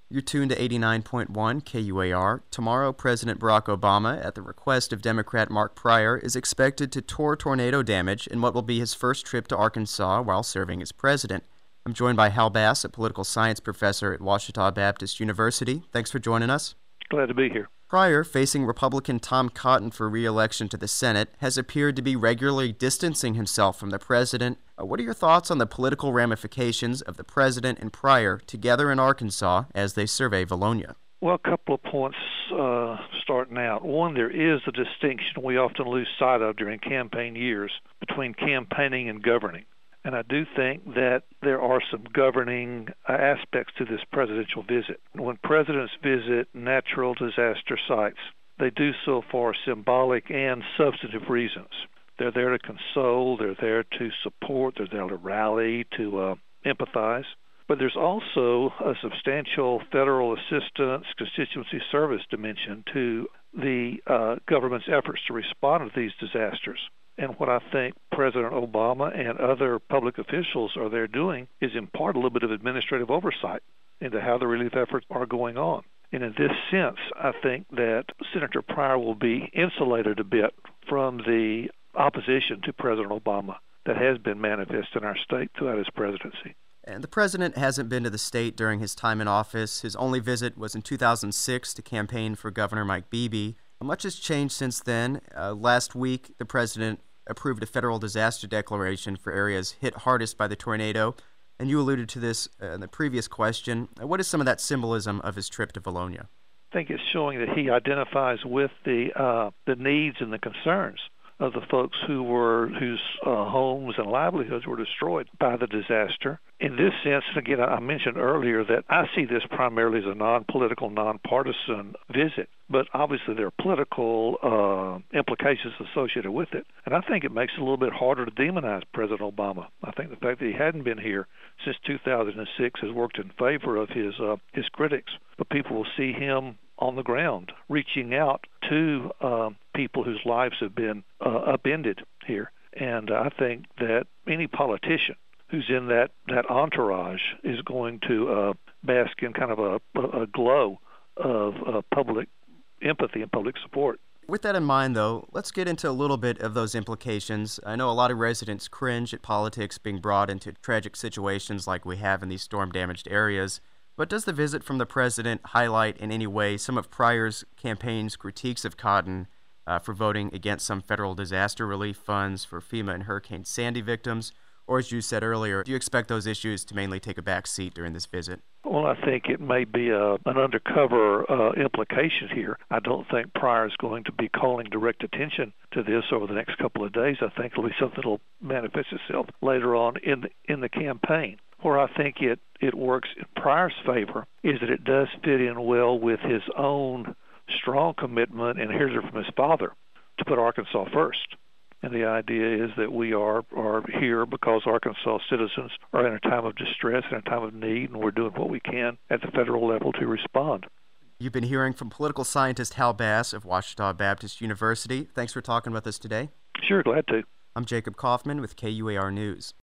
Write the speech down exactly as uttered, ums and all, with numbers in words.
You're tuned to eighty-nine point one K U A R. Tomorrow, President Barack Obama, at the request of Democrat Mark Pryor, is expected to tour tornado damage in what will be his first trip to Arkansas while serving as president. I'm joined by Hal Bass, a political science professor at Ouachita Baptist University. Thanks for joining us. Glad to be here. Pryor, facing Republican Tom Cotton for re-election to the Senate, has appeared to be regularly distancing himself from the president. Uh, what are your thoughts on the political ramifications of the president and Pryor together in Arkansas as they survey Valonia? Well, a couple of points uh, starting out. One, there is a distinction we often lose sight of during campaign years between campaigning and governing. And I do think that there are some governing uh, aspects to this presidential visit. When presidents visit natural disaster sites, they do so for symbolic and substantive reasons. They're there to console, they're there to support, they're there to rally, to uh, empathize. But there's also a substantial federal assistance, constituency service dimension to the uh, government's efforts to respond to these disasters. And what I think President Obama and other public officials are there doing is impart a little bit of administrative oversight into how the relief efforts are going on. And in this sense, I think that Senator Pryor will be insulated a bit from the opposition to President Obama that has been manifest in our state throughout his presidency. And the president hasn't been to the state during his time in office. His only visit was in two thousand six to campaign for Governor Mike Beebe. Much has changed since then. Uh, last week, the president approved a federal disaster declaration for areas hit hardest by the tornado. And you alluded to this uh, in the previous question. Uh, what is some of that symbolism of his trip to Valonia? I think it's showing that he identifies with the uh, the needs and the concerns of the folks who were whose uh, homes and livelihoods were destroyed by the disaster. In this sense, and again, I mentioned earlier that I see this primarily as a non-political, non-partisan visit, but obviously there are political uh, implications associated with it. And I think it makes it a little bit harder to demonize President Obama. I think the fact that he hadn't been here since two thousand six has worked in favor of his uh, his critics. But people will see him on the ground, reaching out to uh, people whose lives have been uh, upended here. And I think that any politician who's in that, that entourage is going to uh, bask in kind of a, a glow of uh, public empathy and public support. With that in mind, though, let's get into a little bit of those implications. I know a lot of residents cringe at politics being brought into tragic situations like we have in these storm-damaged areas. But does the visit from the president highlight in any way some of Pryor's campaign's critiques of Cotton uh, for voting against some federal disaster relief funds for FEMA and Hurricane Sandy victims? Or, as you said earlier, do you expect those issues to mainly take a back seat during this visit? Well, I think it may be a, an undercover uh, implication here. I don't think Pryor is going to be calling direct attention to this over the next couple of days. I think it'll be something that will manifest itself later on in the, in the campaign. Where I think it, it works in Pryor's favor is that it does fit in well with his own strong commitment, and here's it from his father, to put Arkansas first. And the idea is that we are, are here because Arkansas citizens are in a time of distress and a time of need, and we're doing what we can at the federal level to respond. You've been hearing from political scientist Hal Bass of Ouachita Baptist University. Thanks for talking with us today. Sure, glad to. I'm Jacob Kaufman with K U A R News.